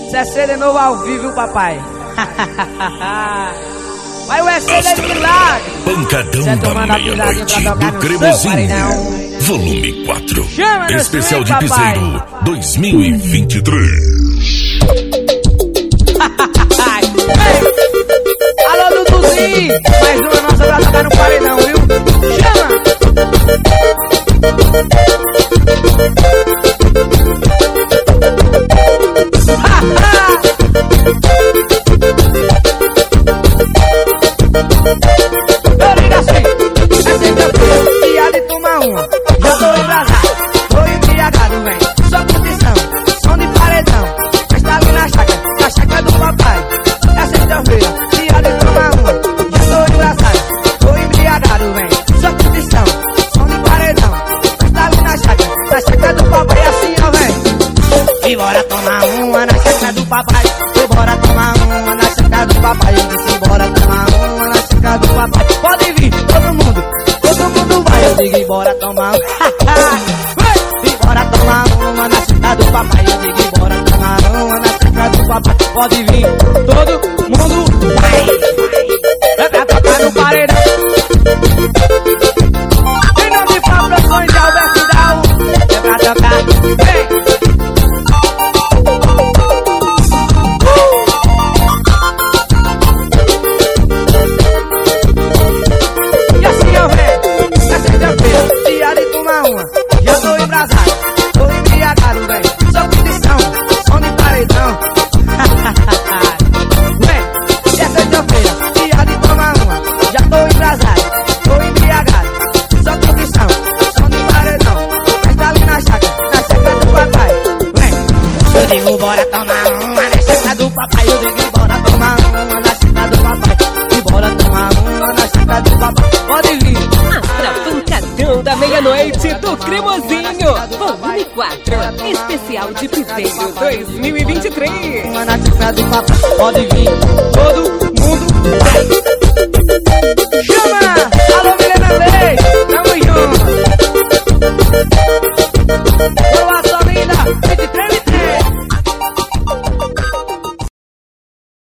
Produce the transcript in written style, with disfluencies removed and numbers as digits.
CC de novo ao vivo, papai. Vai o EC de milagre. Pancadão da meia-noite do Cremosinho. Volume 4. Especial de Piseiro 2023. Alô, Duduzinho. Mais uma nossa gata tá no paredão, viu? Chama! Eu ligo assim, é segunda-feira, dia de tomar uma. Já tô embrasado, tô embriagado, vem. Só condição, som de paredão. Mas tá ali na chácara do papai. É sexta-feira, dia de tomar uma. Já tô embrasado, tô embriagado, vem. Só condição, som de paredão. Mas tá ali na chácara do papai. Assim, ó, vem. E bora tomar uma na chácara do papai. E bora tomar uma na chácara do papai. Eu disse, bora tomar uma na chácara do papai. Pode vir, todo mundo vai. Eu digo, bora tomar e bora tomar uma na chácara do papai. Eu digo, bora tomar uma na chácara do papai. Pode vir, todo mundo vai. É pra tocar no paredão. Em nome de Produções de Alberto Dal. É pra tocar, vem. Já tô embrasado, tô embriagado, véi. Só condição, som de paredão. Véi, é sexta-feira, dia de tomar uma. Já tô embrasado, tô embriagado. Só condição, som de paredão. Mas tá ali na chácara do papai. Véi, eu digo, bora tomar uma na chácara do papai. Eu digo, bora tomar uma na chácara do papai. E bora tomar uma na chácara do papai. Pode vir. Pancadão da meia-noite do Cremosinho, volume 4, especial de Piseiro 2023. Uma na chácara do papai, pode vir, todo